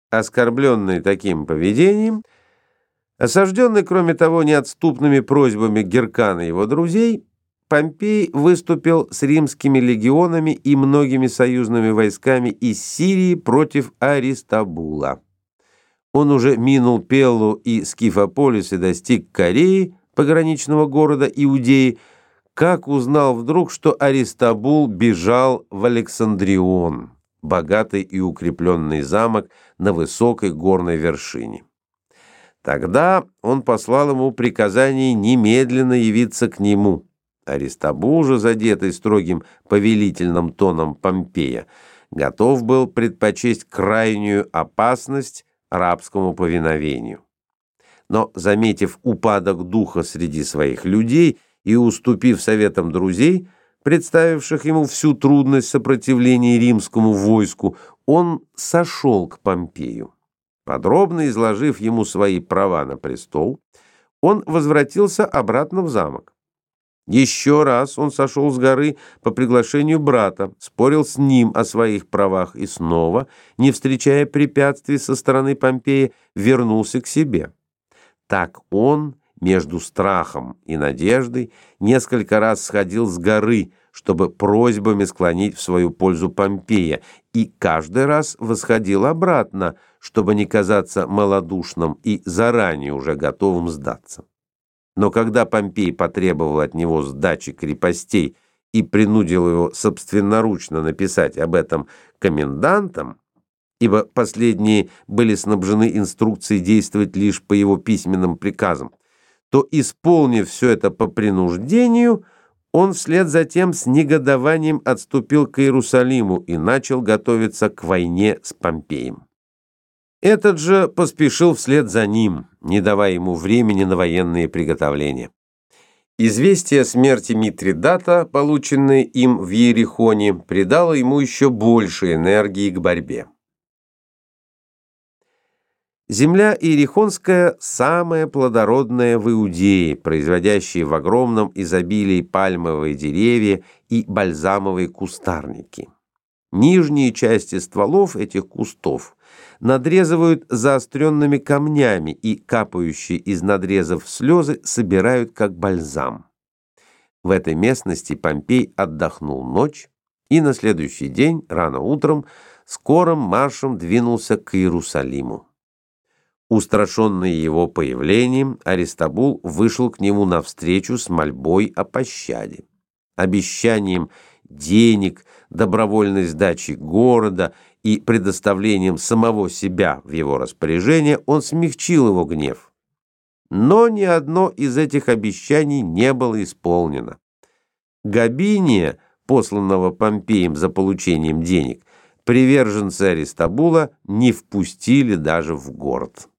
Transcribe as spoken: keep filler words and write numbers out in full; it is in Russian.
Оскорбленный таким поведением, осажденный, кроме того, неотступными просьбами Геркана и его друзей, Помпей выступил с римскими легионами и многими союзными войсками из Сирии против Аристабула. Он уже минул Пеллу и Скифополис и достиг Кореи, пограничного города Иудеи, как узнал вдруг, что Аристабул бежал в Александрион, богатый и укрепленный замок на высокой горной вершине. Тогда он послал ему приказание немедленно явиться к нему. Аристабул же, задетый строгим повелительным тоном Помпея, готов был предпочесть крайнюю опасность рабскому повиновению. Но, заметив упадок духа среди своих людей и уступив советам друзей, представивших ему всю трудность сопротивления римскому войску, он сошел к Помпею. Подробно изложив ему свои права на престол, он возвратился обратно в замок. Еще раз он сошел с горы по приглашению брата, спорил с ним о своих правах и снова, не встречая препятствий со стороны Помпея, вернулся к себе. Так он между страхом и надеждой несколько раз сходил с горы, чтобы просьбами склонить в свою пользу Помпея, и каждый раз восходил обратно, чтобы не казаться малодушным и заранее уже готовым сдаться. Но когда Помпей потребовал от него сдачи крепостей и принудил его собственноручно написать об этом комендантам, ибо последние были снабжены инструкцией действовать лишь по его письменным приказам, то, исполнив все это по принуждению, он вслед за тем с негодованием отступил к Иерусалиму и начал готовиться к войне с Помпеем. Этот же поспешил вслед за ним, не давая ему времени на военные приготовления. Известие о смерти Митридата, полученное им в Иерихоне, придало ему еще больше энергии к борьбе. Земля Иерихонская самая плодородная в Иудее, производящая в огромном изобилии пальмовые деревья и бальзамовые кустарники. Нижние части стволов этих кустов надрезывают заостренными камнями, и капающие из надрезов слезы собирают как бальзам. В этой местности Помпей отдохнул ночь и на следующий день, рано утром, скорым маршем двинулся к Иерусалиму. Устрашенный его появлением, Аристабул вышел к нему навстречу с мольбой о пощаде, обещанием денег, добровольной сдачи города и предоставлением самого себя в его распоряжение. Он смягчил его гнев. Но ни одно из этих обещаний не было исполнено. Габиния, посланного Помпеем за получением денег, приверженцы Аристабула не впустили даже в город.